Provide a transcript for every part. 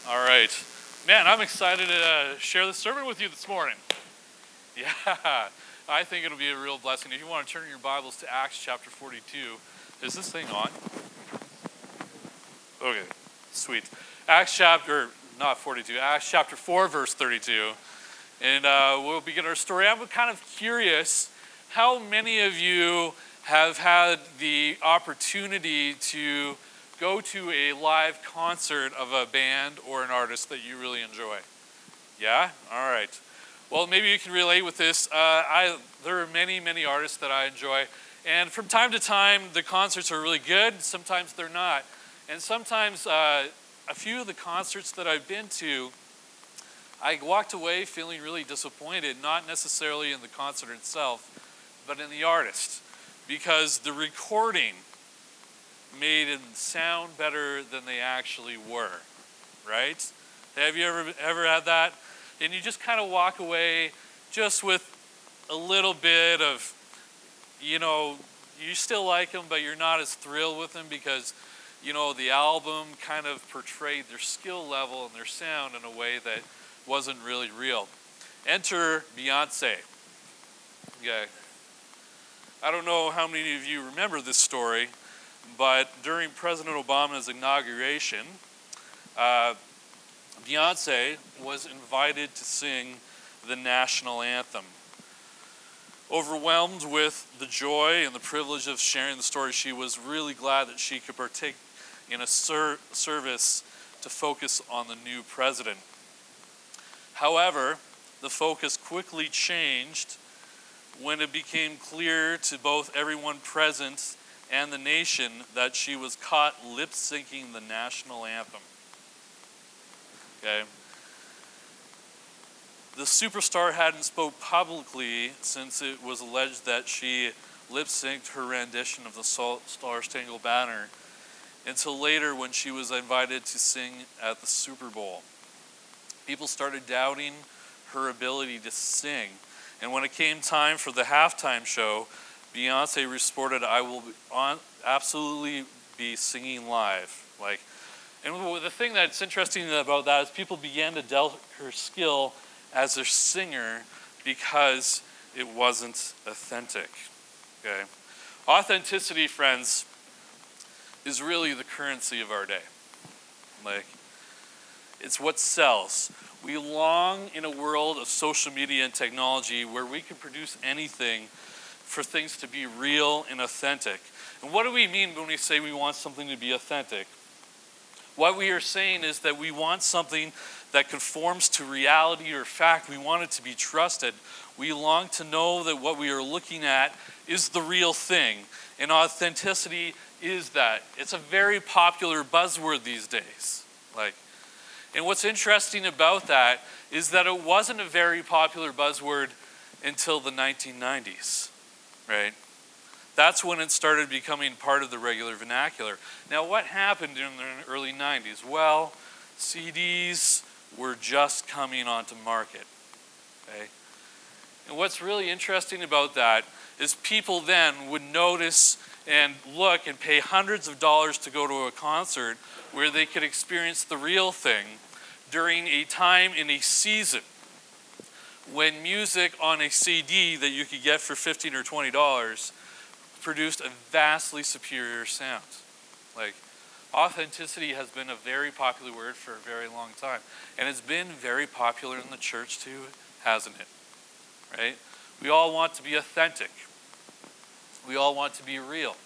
All right. Man, I'm excited to share the sermon with you this morning. Yeah, I think it'll be a real blessing. If you want to turn your Bibles to Acts chapter 42. Is this thing on? Okay, sweet. Acts chapter 4, verse 32. And we'll begin our story. I'm kind of curious how many of you have had the opportunity to go to a live concert of a band or an artist that you really enjoy? Yeah? All right. Well, maybe you can relate with this. There are many artists that I enjoy. And from time to time, the concerts are really good. Sometimes they're not. And sometimes a few of the concerts that I've been to, I walked away feeling really disappointed, not necessarily in the concert itself, but in the artist. Because the recording made them sound better than they actually were, right? Have you ever had that? And you just kind of walk away just with a little bit of, you still like them, but you're not as thrilled with them because, the album kind of portrayed their skill level and their sound in a way that wasn't really real. Enter Beyonce. Okay. I don't know how many of you remember this story, but during President Obama's inauguration, Beyonce was invited to sing the national anthem. Overwhelmed with the joy and the privilege of sharing the story, she was really glad that she could partake in a service to focus on the new president. However, the focus quickly changed when it became clear to both everyone present and the nation that she was caught lip-syncing the national anthem. Okay. The superstar hadn't spoke publicly since it was alleged that she lip-synced her rendition of the Star-Spangled Banner until later when she was invited to sing at the Super Bowl. People started doubting her ability to sing, and when it came time for the halftime show, Beyonce reported, "I will absolutely be singing live." And the thing that's interesting about that is people began to doubt her skill as a singer because it wasn't authentic. Okay, authenticity, friends, is really the currency of our day. It's what sells. We long in a world of social media and technology where we can produce anything for things to be real and authentic. And what do we mean when we say we want something to be authentic? What we are saying is that we want something that conforms to reality or fact. We want it to be trusted. We long to know that what we are looking at is the real thing. And authenticity is that. It's a very popular buzzword these days. And what's interesting about that is that it wasn't a very popular buzzword until the 1990s, right? That's when it started becoming part of the regular vernacular. Now, what happened in the early 90s? Well, CDs were just coming onto market, okay? And what's really interesting about that is people then would notice and look and pay hundreds of dollars to go to a concert where they could experience the real thing during a time in a season when music on a CD that you could get for $15 or $20 produced a vastly superior sound. Authenticity has been a very popular word for a very long time. And it's been very popular in the church too, hasn't it? Right? We all want to be authentic. We all want to be real.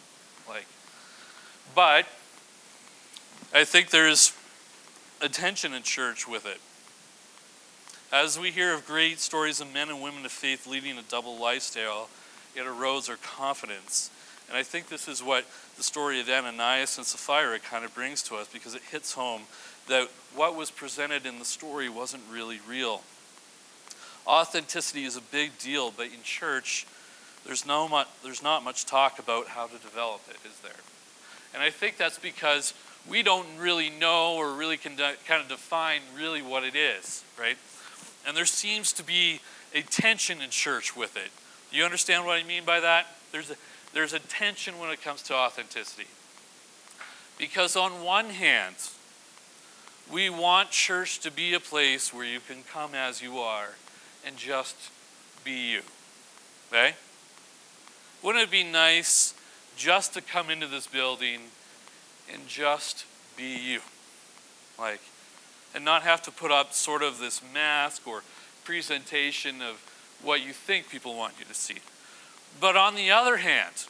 But I think there's a tension in church with it. As we hear of great stories of men and women of faith leading a double lifestyle, it erodes our confidence. And I think this is what the story of Ananias and Sapphira kind of brings to us, because it hits home that what was presented in the story wasn't really real. Authenticity is a big deal, but in church, there's not much talk about how to develop it, is there? And I think that's because we don't really know or really can kind of define really what it is, right? And there seems to be a tension in church with it. Do you understand what I mean by that? There's a tension when it comes to authenticity. Because on one hand, We want church to be a place where you can come as you are and just be you. Okay? Wouldn't it be nice just to come into this building and just be you? Like, and not have to put up sort of this mask or presentation of what you think people want you to see. But on the other hand,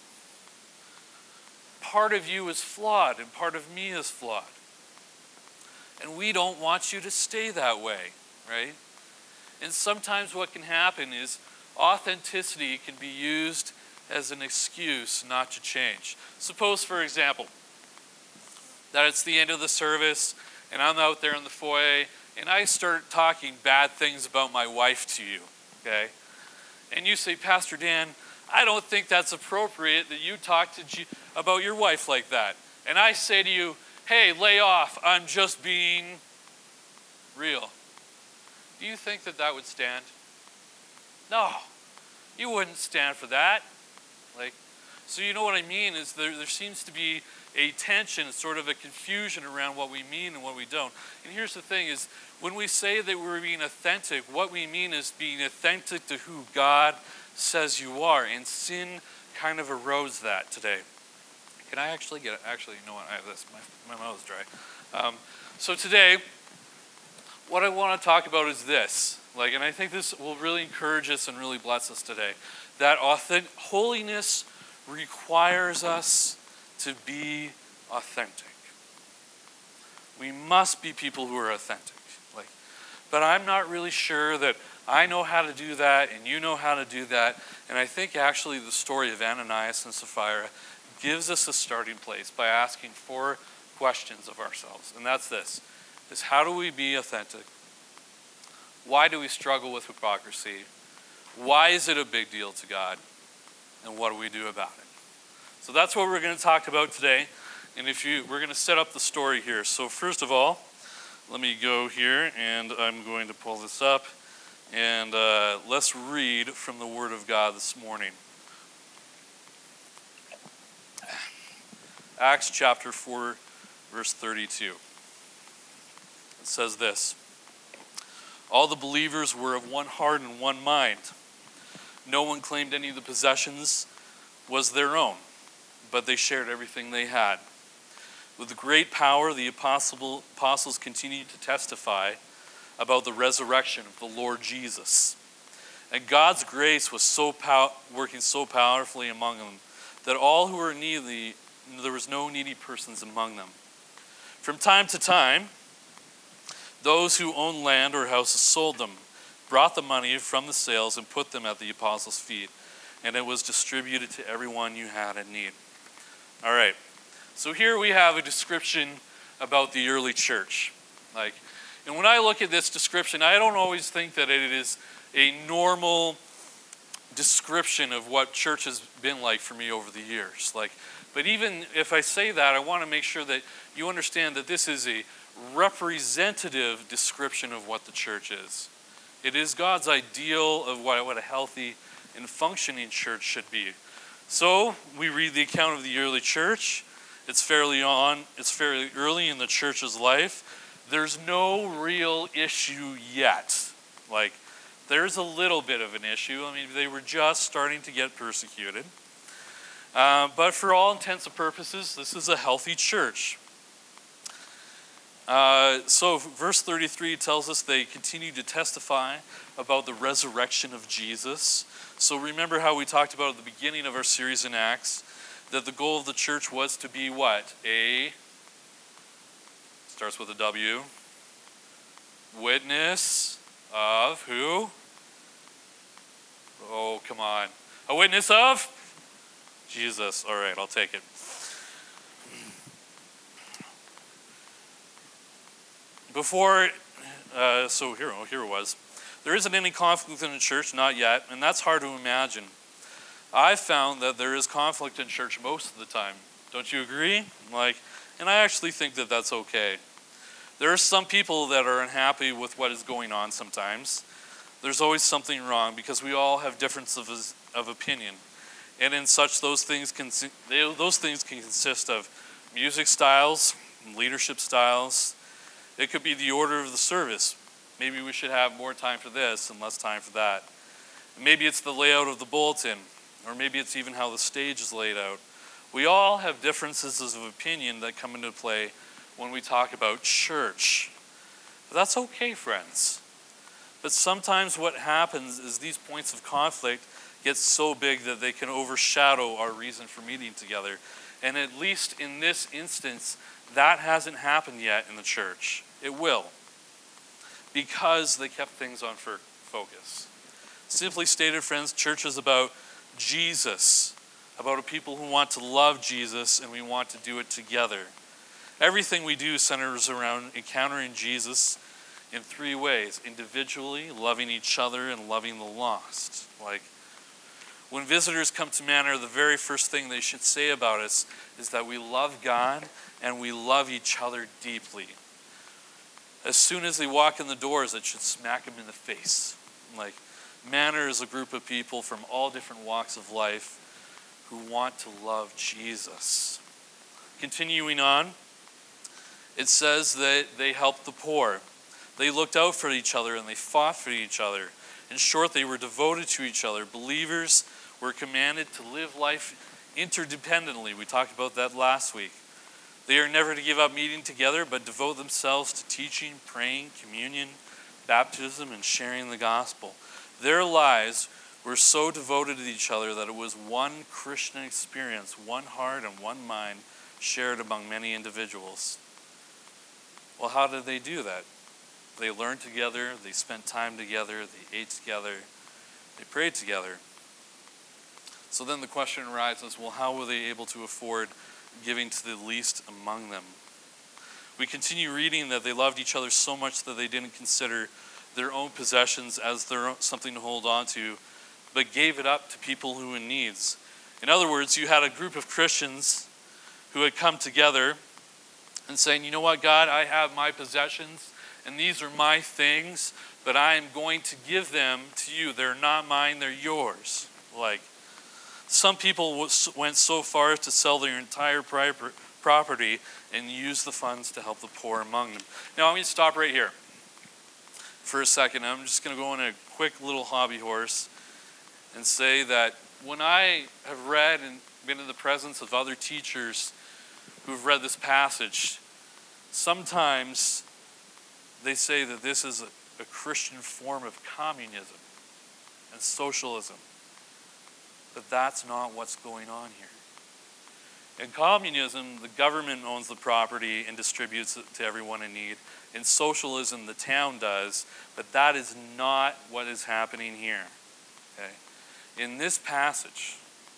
part of you is flawed and part of me is flawed. And we don't want you to stay that way, right? And sometimes what can happen is authenticity can be used as an excuse not to change. Suppose, for example, that it's the end of the service and I'm out there in the foyer and I start talking bad things about my wife to you, okay? And you say, Pastor Dan, I don't think that's appropriate that you talk about your wife like that. And I say to you, hey, lay off, I'm just being real. Do you think that that would stand? No, you wouldn't stand for that. So you know what I mean is there seems to be a tension, sort of a confusion around what we mean and what we don't. And here's the thing is, when we say that we're being authentic, what we mean is being authentic to who God says you are. And sin kind of erodes that today. Can I actually get it? Actually, you know what? I have this. My mouth is dry. So today, what I want to talk about is this. And I think this will really encourage us and really bless us today. That holiness requires us to be authentic. We must be people who are authentic. But I'm not really sure that I know how to do that and you know how to do that. And I think actually the story of Ananias and Sapphira gives us a starting place by asking 4 questions of ourselves. And that's this, is how do we be authentic? Why do we struggle with hypocrisy? Why is it a big deal to God? And what do we do about it? So that's what we're going to talk about today. And we're going to set up the story here. So first of all, let me go here and I'm going to pull this up. And let's read from the Word of God this morning. Acts chapter 4, verse 32. It says this. All the believers were of one heart and one mind. No one claimed any of the possessions was their own, but they shared everything they had. With great power, the apostles continued to testify about the resurrection of the Lord Jesus. And God's grace was working so powerfully among them that all who were needy, there was no needy persons among them. From time to time, those who owned land or houses sold them, brought the money from the sales and put them at the apostles' feet, and it was distributed to everyone you had in need. All right, so here we have a description about the early church. And when I look at this description, I don't always think that it is a normal description of what church has been like for me over the years. But even if I say that, I want to make sure that you understand that this is a representative description of what the church is. It is God's ideal of what a healthy and functioning church should be. So we read the account of the early church. It's fairly early in the church's life. There's no real issue yet. There's a little bit of an issue. They were just starting to get persecuted. But for all intents and purposes, this is a healthy church. So verse 33 tells us they continue to testify about the resurrection of Jesus. So remember how we talked about at the beginning of our series in Acts, that the goal of the church was to be what? Starts with a W. Witness of who? Oh, come on. A witness of? Jesus. All right, I'll take it. So here it was. There isn't any conflict in the church, not yet, and that's hard to imagine. I've found that there is conflict in church most of the time. Don't you agree? And I actually think that that's okay. There are some people that are unhappy with what is going on sometimes. There's always something wrong because we all have differences of opinion. And in such, those things can consist of music styles, leadership styles, It could be the order of the service. Maybe we should have more time for this and less time for that. Maybe it's the layout of the bulletin, or maybe it's even how the stage is laid out. We all have differences of opinion that come into play when we talk about church. But that's okay, friends. But sometimes what happens is these points of conflict get so big that they can overshadow our reason for meeting together. And at least in this instance, that hasn't happened yet in the church. It will, because they kept things on focus. Simply stated, friends, church is about Jesus, about a people who want to love Jesus, and we want to do it together. Everything we do centers around encountering Jesus in three ways: individually, loving each other, and loving the lost. Like, when visitors come to Manor, the very first thing they should say about us is that we love God and we love each other deeply. As soon as they walk in the doors, it should smack them in the face. Like, Manor is a group of people from all different walks of life who want to love Jesus. Continuing on, it says that they helped the poor. They looked out for each other and they fought for each other. In short, they were devoted to each other. Believers were commanded to live life interdependently. We talked about that last week. They are never to give up meeting together, but devote themselves to teaching, praying, communion, baptism, and sharing the gospel. Their lives were so devoted to each other that it was one Christian experience, one heart and one mind shared among many individuals. Well, how did they do that? They learned together, they spent time together, they ate together, they prayed together. So then the question arises, well, how were they able to afford giving to the least among them? We continue reading that they loved each other so much that they didn't consider their own possessions as something to hold on to, but gave it up to people who were in needs. In other words, you had a group of Christians who had come together and saying, you know what, God, I have my possessions, and these are my things, but I am going to give them to you. They're not mine, they're yours. Like, some people went so far as to sell their entire property and use the funds to help the poor among them. Now, I'm going to stop right here for a second. I'm just going to go on a quick little hobby horse and say that when I have read and been in the presence of other teachers who have read this passage, sometimes they say that this is a Christian form of communism and socialism. But that's not what's going on here. In communism, the government owns the property and distributes it to everyone in need. In socialism, the town does, but that is not what is happening here. Okay? In this passage,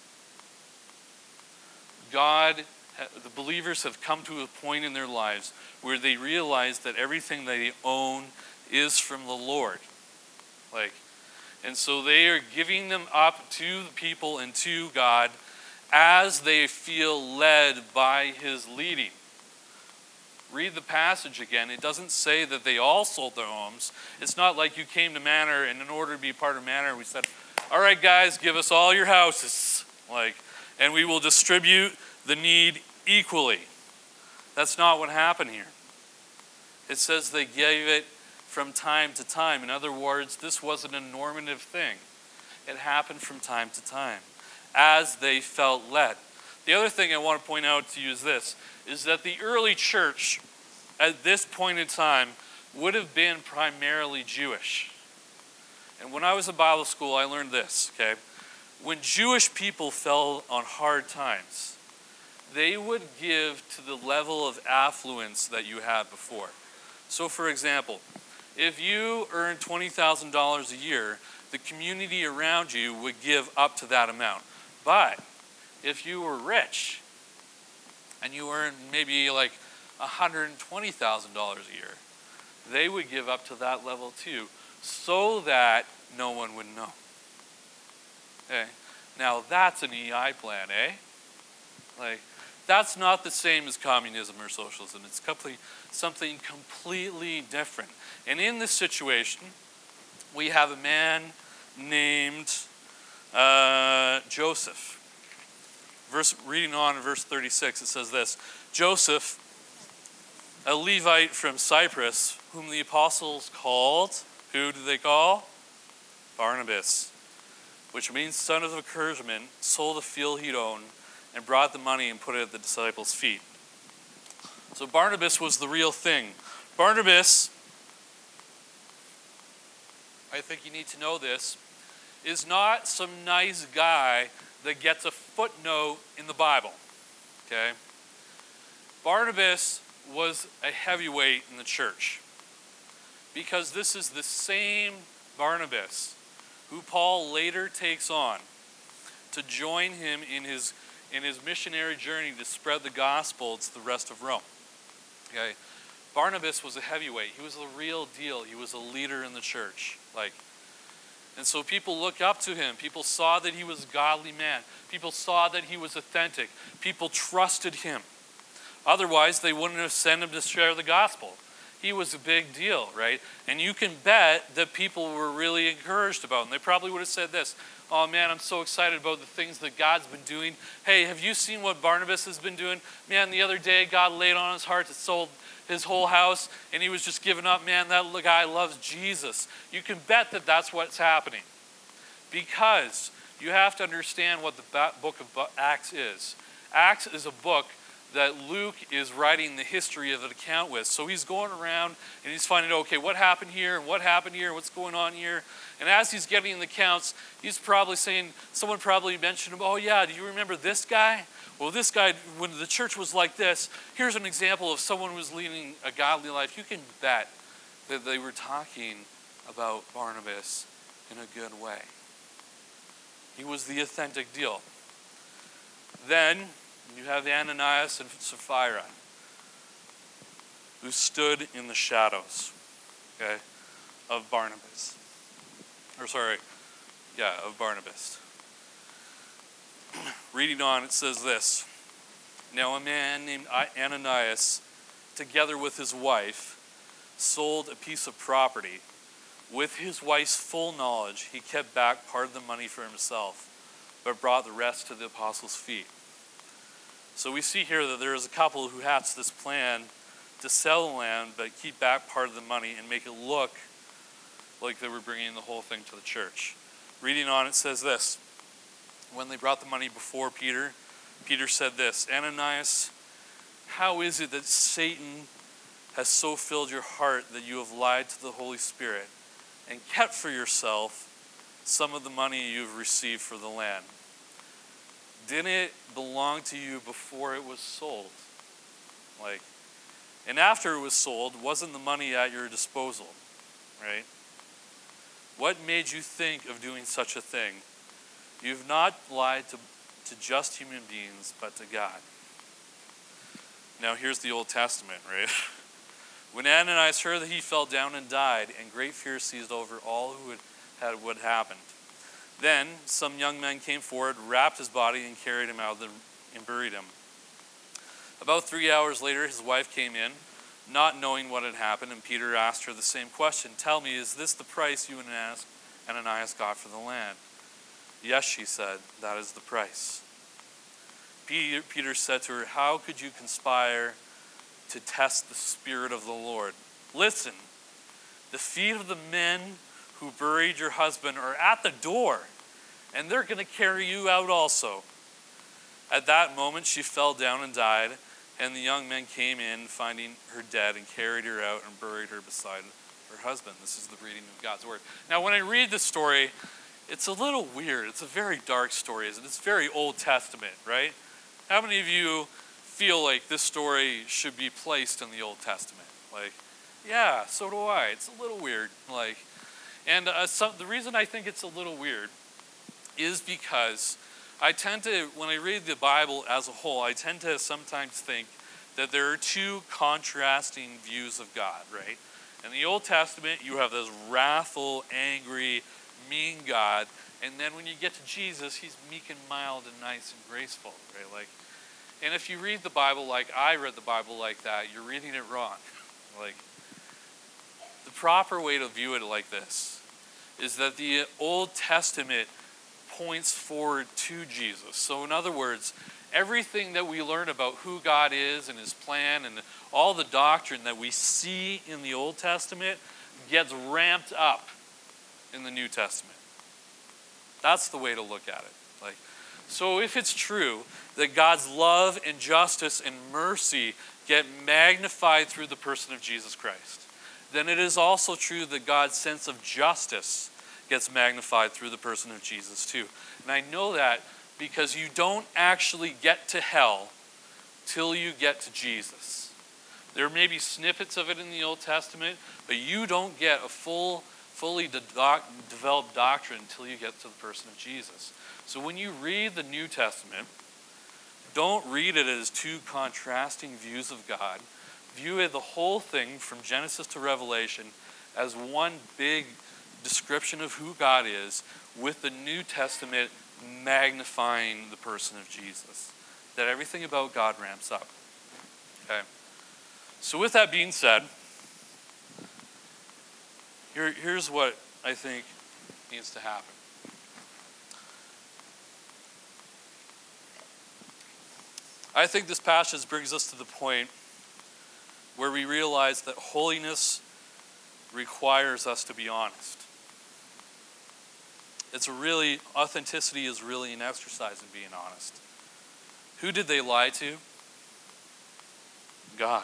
the believers have come to a point in their lives where they realize that everything they own is from the Lord. And so they are giving them up to the people and to God as they feel led by His leading. Read the passage again. It doesn't say that they all sold their homes. It's not like you came to Manor and in order to be part of Manor, we said, all right, guys, give us all your houses. And we will distribute the need equally. That's not what happened here. It says they gave it from time to time. In other words, this wasn't a normative thing. It happened from time to time as they felt led. The other thing I want to point out to you is this, is that the early church at this point in time would have been primarily Jewish. And when I was in Bible school, I learned this, okay? When Jewish people fell on hard times, they would give to the level of affluence that you had before. So for example, if you earned $20,000 a year, the community around you would give up to that amount. But if you were rich and you earned maybe like $120,000 a year, they would give up to that level too, so that no one would know. Okay? Now that's an EI plan, eh? That's not the same as communism or socialism. It's something completely different. And in this situation, we have a man named Joseph. Reading on in verse 36, it says this: Joseph a Levite from Cyprus, whom the apostles called, who do they call? Barnabas, which means son of encouragement, sold a field he'd owned, and brought the money and put it at the disciples' feet. So Barnabas was the real thing. Barnabas, I think you need to know this, is not some nice guy that gets a footnote in the Bible. Okay? Barnabas was a heavyweight in the church, because this is the same Barnabas who Paul later takes on to join him in his missionary journey to spread the gospel to the rest of Rome. Okay? Barnabas was a heavyweight. He was the real deal. He was a leader in the church. And so people looked up to him. People saw that he was a godly man. People saw that he was authentic. People trusted him. Otherwise, they wouldn't have sent him to share the gospel. He was a big deal, right? And you can bet that people were really encouraged about him. They probably would have said this, "Oh man, I'm so excited about the things that God's been doing. Hey, have you seen what Barnabas has been doing? Man, the other day God laid on his heart to sold his whole house and he was just giving up. Man, that guy loves Jesus." You can bet that that's what's happening. Because you have to understand what the book of Acts is. Acts is a book that Luke is writing the history of an account with. So he's going around and he's finding out, okay, what happened here and what happened here, what's going on here. And as he's getting the accounts, he's probably saying, someone probably mentioned him, "Oh yeah, do you remember this guy? Well, this guy, when the church was like this, here's an example of someone who was leading a godly life." You can bet that they were talking about Barnabas in a good way. He was the authentic deal. Then you have Ananias and Sapphira, who stood in the shadows, okay, of Barnabas. Of Barnabas. Reading on, it says this: "Now a man named Ananias, together with his wife, sold a piece of property. With his wife's full knowledge, he kept back part of the money for himself, but brought the rest to the apostles' feet." So we see here that there is a couple who hatched this plan to sell the land, but keep back part of the money and make it look like they were bringing the whole thing to the church. Reading on, it says this: "When they brought the money before Peter, Peter said this, 'Ananias, how is it that Satan has so filled your heart that you have lied to the Holy Spirit and kept for yourself some of the money you have received for the land? Didn't it belong to you before it was sold? And after it was sold, wasn't the money at your disposal?' Right? What made you think of doing such a thing? You've not lied to just human beings, but to God." Now here's the Old Testament, right? "When Ananias heard that, he fell down and died, and great fear seized over all who had what happened. Then some young men came forward, wrapped his body, and carried him out and buried him. About 3 hours later, his wife came in, not knowing what had happened, and Peter asked her the same question. 'Tell me, is this the price you and Ananias got for the land?' 'Yes,' she said, 'that is the price.' Peter said to her, 'How could you conspire to test the Spirit of the Lord? Listen, the feet of the men who buried your husband are at the door, and they're going to carry you out also.' At that moment, she fell down and died, and the young men came in, finding her dead, and carried her out and buried her beside her husband." This is the reading of God's word. Now, when I read this story, it's a little weird. It's a very dark story. It's very Old Testament, right? How many of you feel like this story should be placed in the Old Testament? Yeah, so do I. It's a little weird. And the reason I think it's a little weird is because I tend to, when I read the Bible as a whole, I tend to sometimes think that there are two contrasting views of God, right? In the Old Testament, you have this wrathful, angry, mean God, and then when you get to Jesus, he's meek and mild and nice and graceful, right? And if you read the Bible like I read the Bible like that, you're reading it wrong. The proper way to view it like this is that the Old Testament points forward to Jesus. So in other words, everything that we learn about who God is and his plan and all the doctrine that we see in the Old Testament gets ramped up in the New Testament. That's the way to look at it. So if it's true that God's love and justice and mercy get magnified through the person of Jesus Christ, then it is also true that God's sense of justice gets magnified through the person of Jesus too. And I know that because you don't actually get to hell till you get to Jesus. There may be snippets of it in the Old Testament, but you don't get a fully developed doctrine until you get to the person of Jesus. So when you read the New Testament, don't read it as two contrasting views of God. View it, the whole thing from Genesis to Revelation, as one big description of who God is, with the New Testament magnifying the person of Jesus. That everything about God ramps up. Okay. So with that being said, here's what I think needs to happen. I think this passage brings us to the point where we realize that holiness requires us to be honest. Authenticity is really an exercise in being honest. Who did they lie to? God.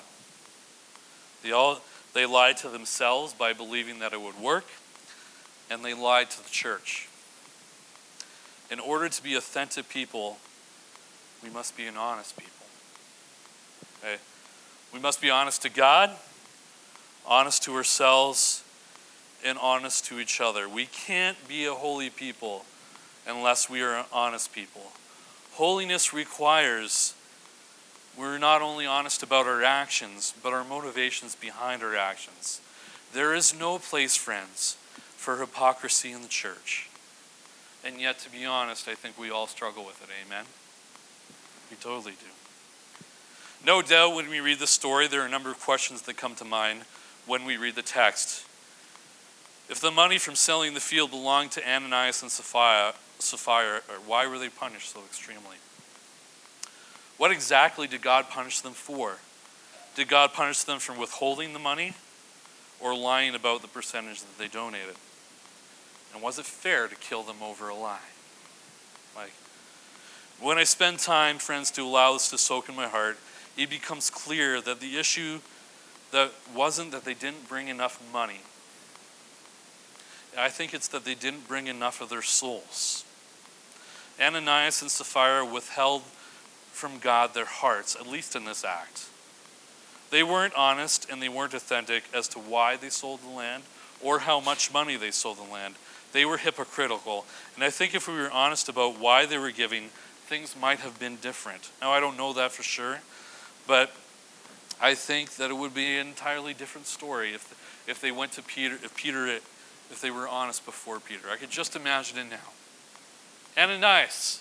They lied to themselves by believing that it would work, and they lied to the church. In order to be authentic people, we must be an honest people. Okay? We must be honest to God, honest to ourselves, and honest to each other. We can't be a holy people unless we are honest people. Holiness requires we're not only honest about our actions, but our motivations behind our actions. There is no place, friends, for hypocrisy in the church. And yet, to be honest, I think we all struggle with it. Amen? We totally do. No doubt when we read the story, there are a number of questions that come to mind when we read the text. If the money from selling the field belonged to Ananias and Sapphira, why were they punished so extremely? What exactly did God punish them for? Did God punish them for withholding the money or lying about the percentage that they donated? And was it fair to kill them over a lie? When I spend time, friends, to allow this to soak in my heart, it becomes clear that the issue that wasn't that they didn't bring enough money. I think it's that they didn't bring enough of their souls. Ananias and Sapphira withheld from God their hearts, at least in this act. They weren't honest and they weren't authentic as to why they sold the land or how much money they sold the land. They were hypocritical. And I think if we were honest about why they were giving, things might have been different. Now, I don't know that for sure, but I think that it would be an entirely different story if they went to Peter, if they were honest before Peter. I could just imagine it now. Ananias,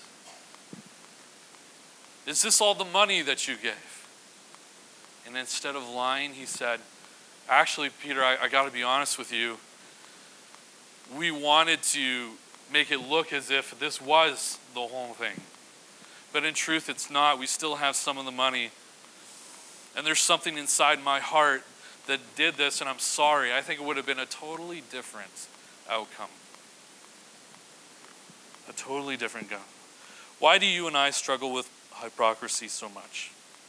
is this all the money that you gave? And instead of lying, he said, actually, Peter, I got to be honest with you. We wanted to make it look as if this was the whole thing. But in truth, it's not. We still have some of the money. And there's something inside my heart that did this, and I'm sorry. I think it would have been a totally different outcome. A totally different outcome. Why do you and I struggle with hypocrisy so much?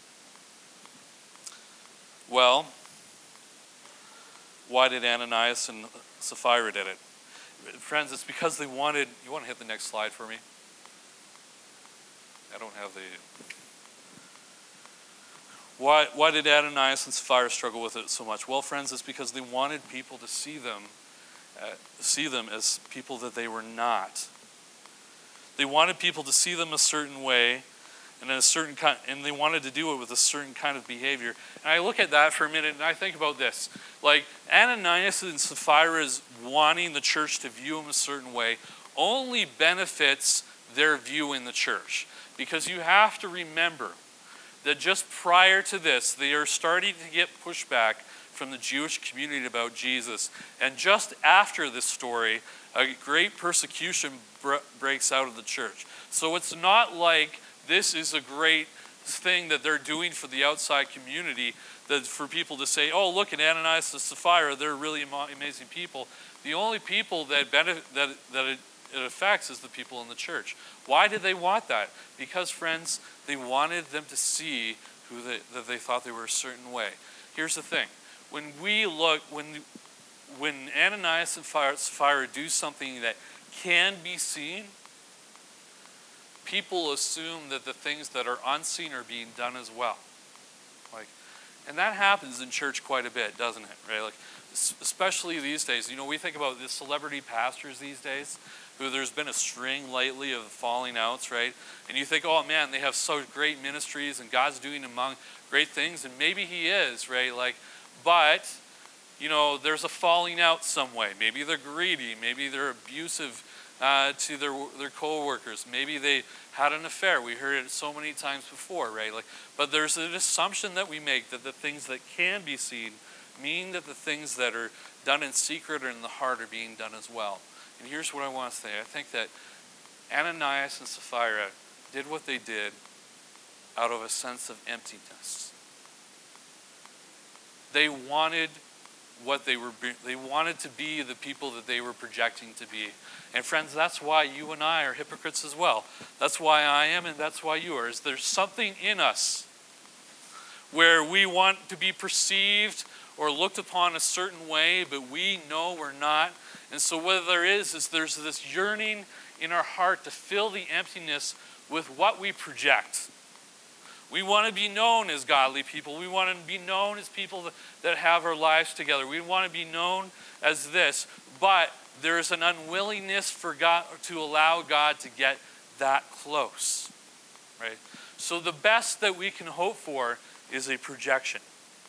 Well, why did Ananias and Sapphira did it? Friends, it's because they wanted, you want to hit the next slide for me? I don't have the... Why did Ananias and Sapphira struggle with it so much? Well, friends, it's because they wanted people to see them as people that they were not. They wanted people to see them a certain way, and and they wanted to do it with a certain kind of behavior. And I look at that for a minute, and I think about this: like Ananias and Sapphira's wanting the church to view them a certain way only benefits their view in the church, because you have to remember that just prior to this, they are starting to get pushback from the Jewish community about Jesus. And just after this story, a great persecution breaks out of the church. So it's not like this is a great thing that they're doing for the outside community, that for people to say, oh, look at Ananias and Sapphira, they're really amazing people. The only people that it affects is the people in the church. Why did they want that? Because, friends, they wanted them to see that they thought they were a certain way. Here's the thing. When Ananias and Sapphira do something that can be seen, people assume that the things that are unseen are being done as well. And that happens in church quite a bit, doesn't it? Right? Especially these days. We think about the celebrity pastors these days, who there's been a string lately of falling outs, right? And you think, oh man, they have so great ministries and God's doing among great things, and maybe he is, right? But there's a falling out some way. Maybe they're greedy, maybe they're abusive to their co-workers. Maybe they had an affair. We heard it so many times before, right? But there's an assumption that we make that the things that can be seen mean that the things that are done in secret or in the heart are being done as well. And here's what I want to say. I think that Ananias and Sapphira did what they did out of a sense of emptiness. They wanted they wanted to be the people that they were projecting to be. And friends, that's why you and I are hypocrites as well. That's why I am, and that's why you are. Is there's something in us where we want to be perceived or looked upon a certain way, but we know we're not. And so what there is there's this yearning in our heart to fill the emptiness with what we project. We want to be known as godly people. We want to be known as people that have our lives together. We want to be known as this. But there's an unwillingness for God to allow God to get that close. Right? So the best that we can hope for is a projection.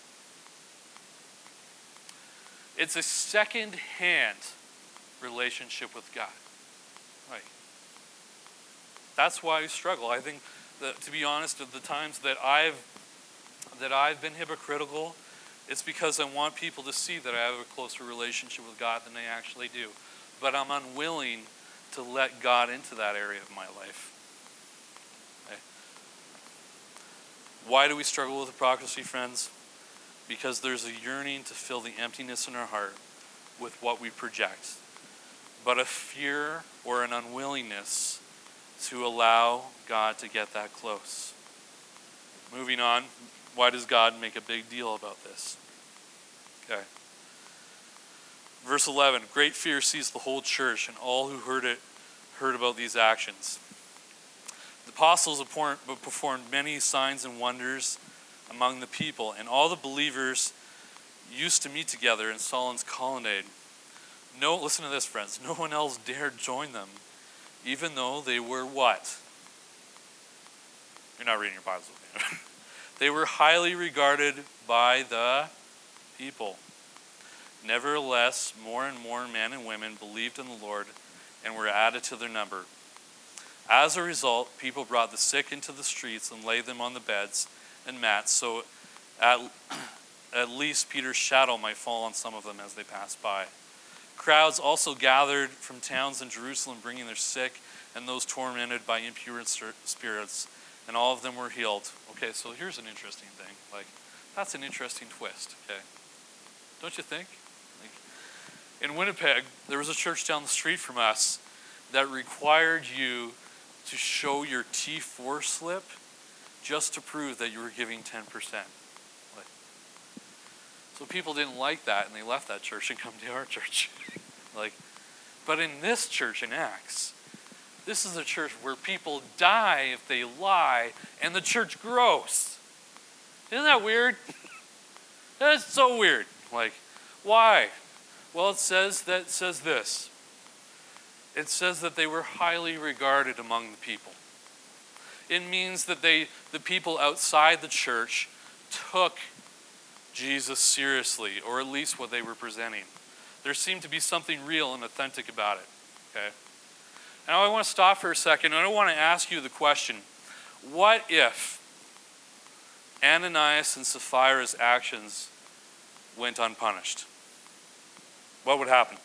It's a second-hand relationship with God. Right? That's why we struggle. I think that, to be honest, at the times that I've been hypocritical, it's because I want people to see that I have a closer relationship with God than they actually do. But I'm unwilling to let God into that area of my life. Okay? Why do we struggle with hypocrisy, friends? Because there's a yearning to fill the emptiness in our heart with what we project, but a fear or an unwillingness to allow God to get that close. Moving on, why does God make a big deal about this? Okay. Verse 11, great fear seized the whole church, and all who heard about these actions. The apostles performed many signs and wonders among the people, and all the believers used to meet together in Solomon's colonnade. Listen to this, friends. No one else dared join them, even though they were what? You're not reading your Bibles with me. They were highly regarded by the people. Nevertheless, more and more men and women believed in the Lord and were added to their number. As a result, people brought the sick into the streets and laid them on the beds and mats, so at least Peter's shadow might fall on some of them as they passed by. Crowds also gathered from towns in Jerusalem, bringing their sick and those tormented by impure spirits, and all of them were healed. Okay, so here's an interesting thing. That's an interesting twist, okay? Don't you think? In Winnipeg, there was a church down the street from us that required you to show your T4 slip just to prove that you were giving 10%. So people didn't like that, and they left that church and come to our church. But in this church in Acts, this is a church where people die if they lie, and the church grows. Isn't that weird? That's so weird. Why? Well, it says this. It says that they were highly regarded among the people. It means that the people outside the church took Jesus seriously, or at least what they were presenting. There seemed to be something real and authentic about it. Okay? Now I want to stop for a second, and I want to ask you the question, what if Ananias and Sapphira's actions went unpunished? What would happen?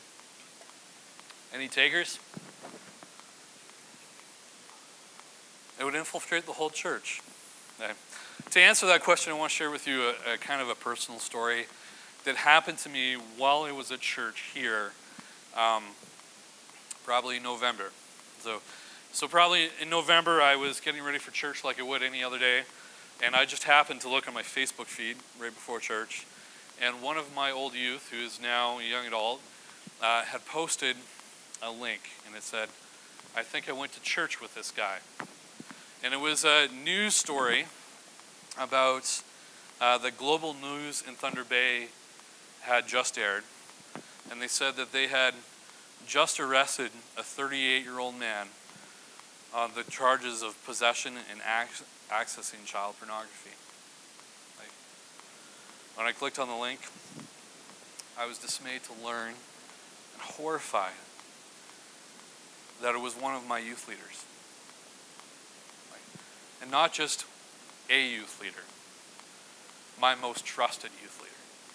Any takers? It would infiltrate the whole church. Okay. To answer that question, I want to share with you a kind of a personal story that happened to me while I was at church here, probably in November. So probably in November, I was getting ready for church like I would any other day, and I just happened to look at my Facebook feed right before church, and one of my old youth, who is now a young adult, had posted a link, and it said, "I think I went to church with this guy." And it was a news story about the Global News in Thunder Bay had just aired, and they said that they had just arrested a 38-year-old man on the charges of possession and accessing child pornography. Like, when I clicked on the link, I was dismayed to learn and horrified that it was one of my youth leaders. And not just a youth leader, my most trusted youth leader.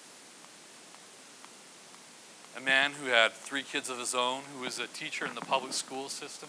A man who had 3 kids of his own, who was a teacher in the public school system,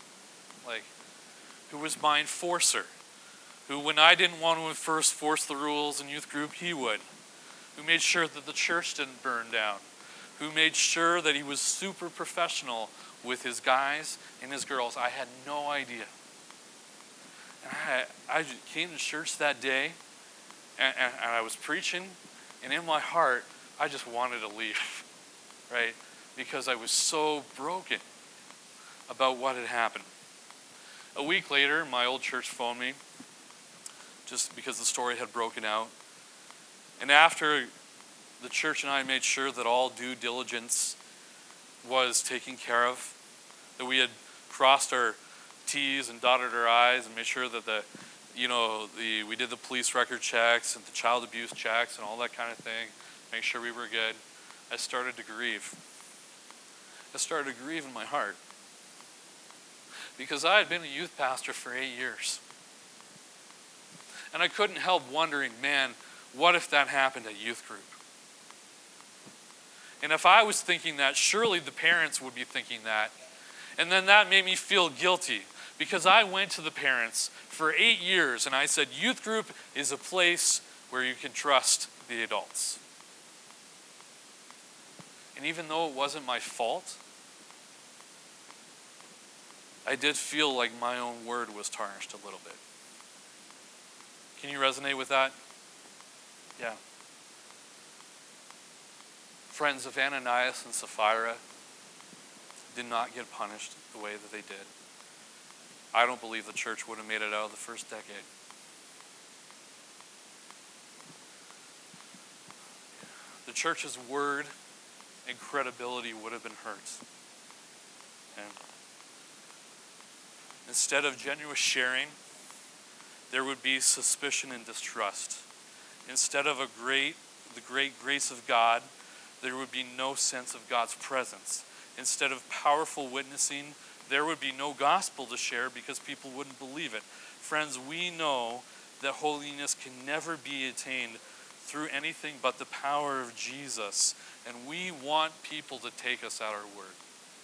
who was my enforcer, who when I didn't want to first force the rules in youth group, he would, who made sure that the church didn't burn down, who made sure that he was super professional with his guys and his girls. I had no idea. And I came to church that day, and I was preaching, and in my heart, I just wanted to leave, right? Because I was so broken about what had happened. A week later, my old church phoned me, just because the story had broken out. And after the church and I made sure that all due diligence was taken care of, that we had crossed our T's and dotted our I's and made sure that we did the police record checks and the child abuse checks and all that kind of thing, make sure we were good, I started to grieve. I started to grieve in my heart. Because I had been a youth pastor for 8 years. And I couldn't help wondering, man, what if that happened at youth group? And if I was thinking that, surely the parents would be thinking that. And then that made me feel guilty. Because I went to the parents for 8 years and I said, youth group is a place where you can trust the adults. And even though it wasn't my fault, I did feel like my own word was tarnished a little bit. Can you resonate with that? Yeah. Friends, if Ananias and Sapphira did not get punished the way that they did, I don't believe the church would have made it out of the first decade. The church's word and credibility would have been hurt. And instead of genuine sharing, there would be suspicion and distrust. Instead of the great grace of God, there would be no sense of God's presence. Instead of powerful witnessing, there would be no gospel to share because people wouldn't believe it. Friends, we know that holiness can never be attained through anything but the power of Jesus, and we want people to take us at our word.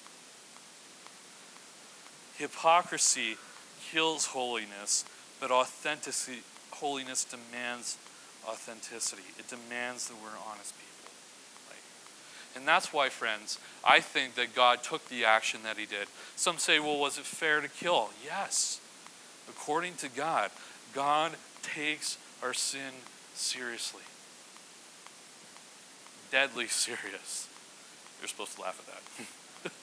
Hypocrisy kills holiness, but holiness demands authenticity. It demands that we're honest people. And that's why, friends, I think that God took the action that he did. Some say, well, was it fair to kill? Yes. According to God, God takes our sin seriously. Deadly serious. You're supposed to laugh at that.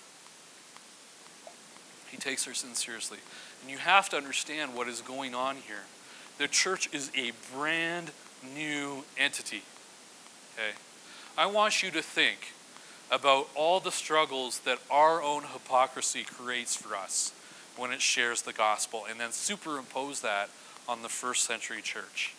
He takes our sin seriously. And you have to understand what is going on here. The church is a brand new entity. Okay? I want you to think about all the struggles that our own hypocrisy creates for us when it shares the gospel, and then superimpose that on the first century church.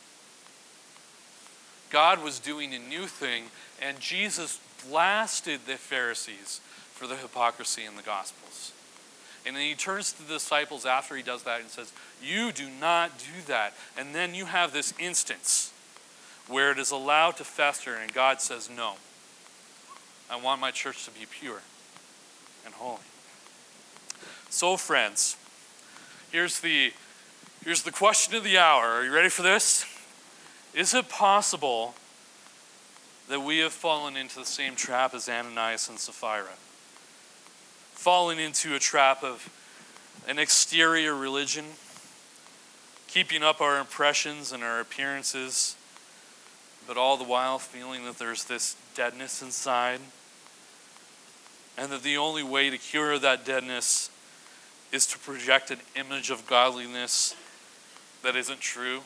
God was doing a new thing, and Jesus blasted the Pharisees for the hypocrisy in the Gospels. And then he turns to the disciples after he does that and says, you do not do that. And then you have this instance where it is allowed to fester, and God says, no. I want my church to be pure and holy. So, friends, Here's the question of the hour. Are you ready for this? Is it possible that we have fallen into the same trap as Ananias and Sapphira? Falling into a trap of an exterior religion, keeping up our impressions and our appearances, but all the while feeling that there's this deadness inside, and that the only way to cure that deadness is to project an image of godliness that isn't true.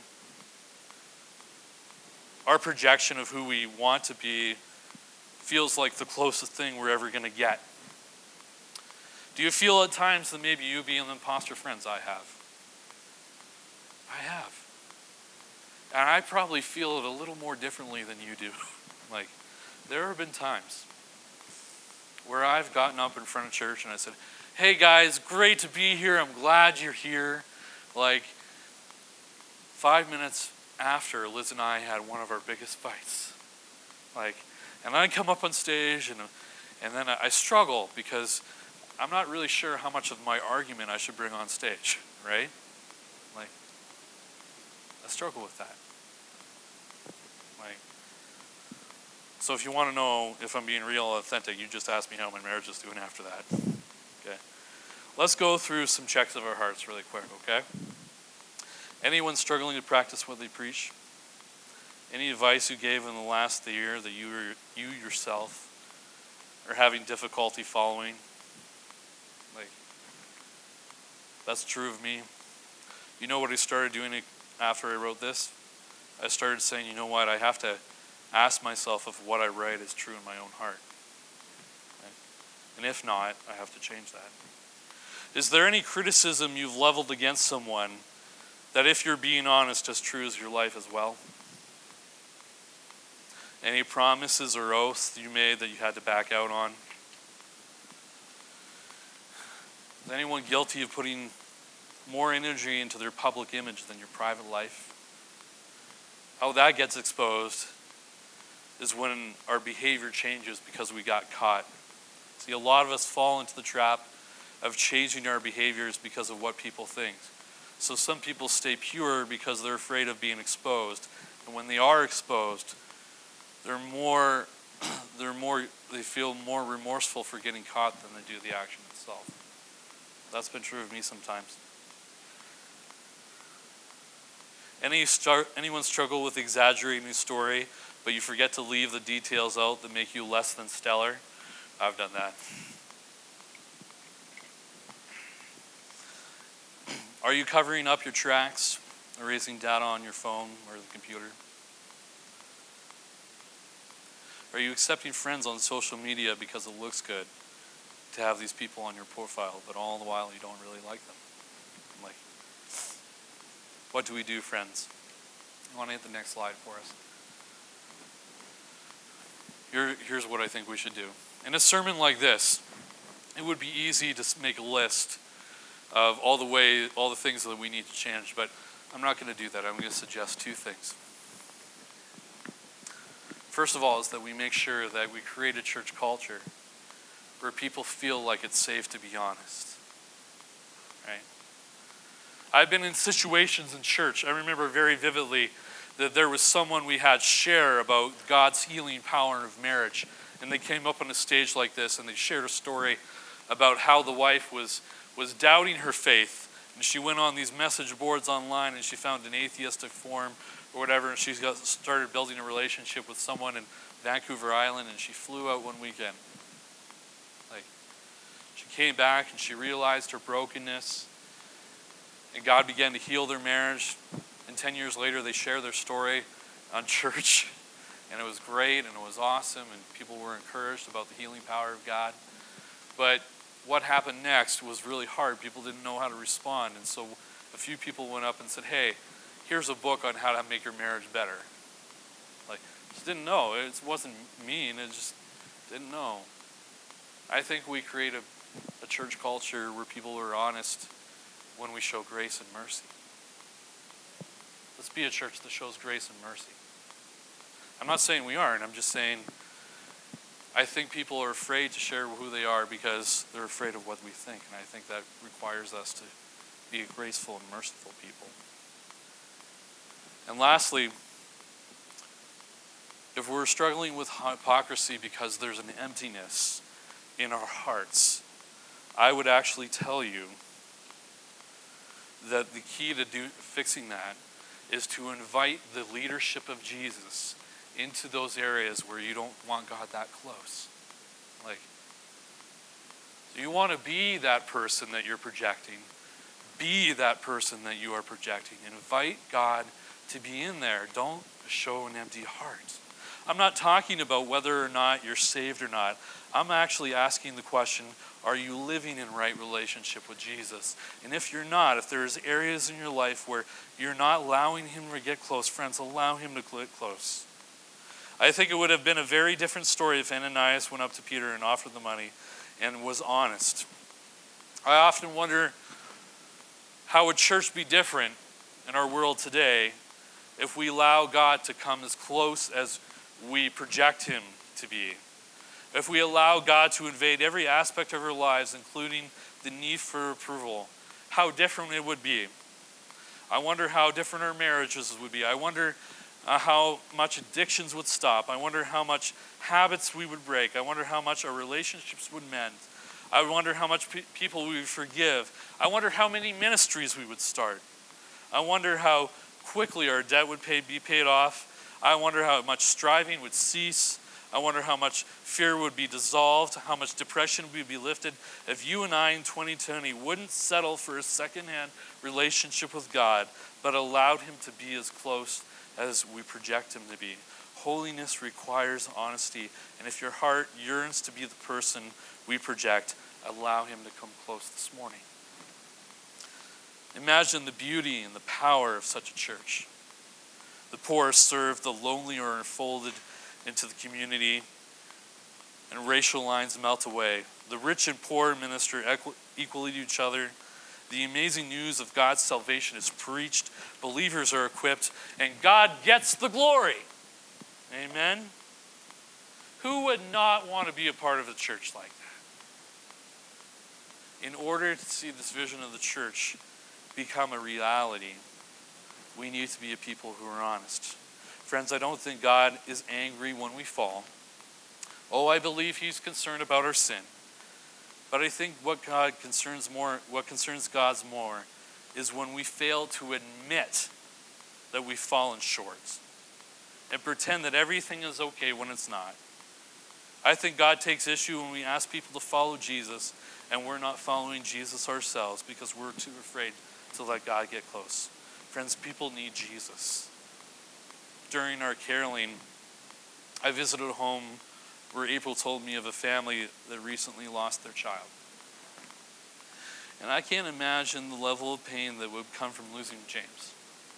Our projection of who we want to be feels like the closest thing we're ever going to get. Do you feel at times that maybe you be an imposter? Friends, I have. And I probably feel it a little more differently than you do. Like, there have been times where I've gotten up in front of church and I said, hey guys, great to be here. I'm glad you're here. Like, 5 minutes after, Liz and I had one of our biggest fights. Like, and I come up on stage and then I struggle because I'm not really sure how much of my argument I should bring on stage, right? Like, I struggle with that. Like, so if you want to know if I'm being real authentic, you just ask me how my marriage is doing after that. Okay. Let's go through some checks of our hearts really quick, okay? Anyone struggling to practice what they preach? Any advice you gave in the last year that you yourself are having difficulty following? Like, that's true of me. You know what I started doing after I wrote this? I started saying, you know what, I have to ask myself if what I write is true in my own heart. Okay? And if not, I have to change that. Is there any criticism you've leveled against someone that, if you're being honest, is true as your life as well? Any promises or oaths you made that you had to back out on? Is anyone guilty of putting more energy into their public image than your private life? How that gets exposed is when our behavior changes because we got caught. See, a lot of us fall into the trap of changing our behaviors because of what people think. So some people stay pure because they're afraid of being exposed. And when they are exposed, they feel more remorseful for getting caught than they do the action itself. That's been true of me sometimes. Anyone struggle with exaggerating a story, but you forget to leave the details out that make you less than stellar? I've done that. Are you covering up your tracks, erasing data on your phone or the computer? Are you accepting friends on social media because it looks good to have these people on your profile, but all the while you don't really like them? Like, what do we do, friends? I want to hit the next slide for us. Here's what I think we should do. In a sermon like this, it would be easy to make a list of all the things that we need to change, but I'm not going to do that. I'm going to suggest two things. First of all is that we make sure that we create a church culture where people feel like it's safe to be honest. Right? I've been in situations in church. I remember very vividly that there was someone we had share about God's healing power of marriage, and they came up on a stage like this and they shared a story about how the wife was doubting her faith, and she went on these message boards online and she found an atheistic forum or whatever, and she started building a relationship with someone in Vancouver Island, and she flew out one weekend. Like, she came back and she realized her brokenness, and God began to heal their marriage, and 10 years later they share their story on church, and it was great and it was awesome, and people were encouraged about the healing power of God. But what happened next was really hard. People didn't know how to respond, and so a few people went up and said, hey, here's a book on how to make your marriage better. Like, just didn't know. It wasn't mean. It just didn't know. I think we create a church culture where people are honest when we show grace and mercy. Let's be a church that shows grace and mercy. I'm not saying we aren't. I'm just saying I think people are afraid to share who they are because they're afraid of what we think. And I think that requires us to be a graceful and merciful people. And lastly, if we're struggling with hypocrisy because there's an emptiness in our hearts, I would actually tell you that the key to fixing that is to invite the leadership of Jesus into those areas where you don't want God that close. Like, you want to be that person that you're projecting. Be that person that you are projecting. Invite God to be in there. Don't show an empty heart. I'm not talking about whether or not you're saved or not. I'm actually asking the question, are you living in right relationship with Jesus? And if you're not, if there's areas in your life where you're not allowing him to get close, friends, allow him to get close. I think it would have been a very different story if Ananias went up to Peter and offered the money and was honest. I often wonder, how would church be different in our world today if we allow God to come as close as we project him to be? If we allow God to invade every aspect of our lives, including the need for approval, how different it would be. I wonder how different our marriages would be. I wonder how much addictions would stop. I wonder how much habits we would break. I wonder how much our relationships would mend. I wonder how much people we would forgive. I wonder how many ministries we would start. I wonder how quickly our debt would be paid off. I wonder how much striving would cease. I wonder how much fear would be dissolved, how much depression would be lifted if you and I in 2020 wouldn't settle for a secondhand relationship with God, but allowed him to be as close as we project him to be. Holiness requires honesty, and if your heart yearns to be the person we project, allow him to come close this morning. Imagine the beauty and the power of such a church. The poor are served, the lonely are enfolded into the community, and racial lines melt away. The rich and poor minister equally to each other. The amazing news of God's salvation is preached. Believers are equipped, and God gets the glory. Amen? Who would not want to be a part of a church like that? In order to see this vision of the church become a reality, we need to be a people who are honest. Friends, I don't think God is angry when we fall. Oh, I believe he's concerned about our sin. But I think what concerns God more is when we fail to admit that we've fallen short and pretend that everything is okay when it's not. I think God takes issue when we ask people to follow Jesus and we're not following Jesus ourselves because we're too afraid to let God get close. Friends, people need Jesus. During our caroling, I visited a home where April told me of a family that recently lost their child. And I can't imagine the level of pain that would come from losing James.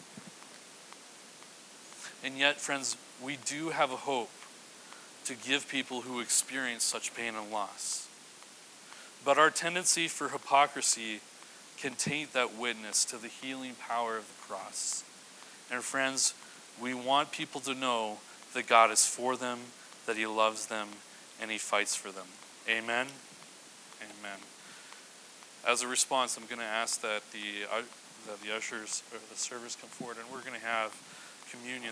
And yet, friends, we do have a hope to give people who experience such pain and loss. But our tendency for hypocrisy can taint that witness to the healing power of the cross. And friends, we want people to know that God is for them, that he loves them, and he fights for them. Amen? Amen. As a response, I'm going to ask that the ushers or the servers come forward, and we're going to have communion.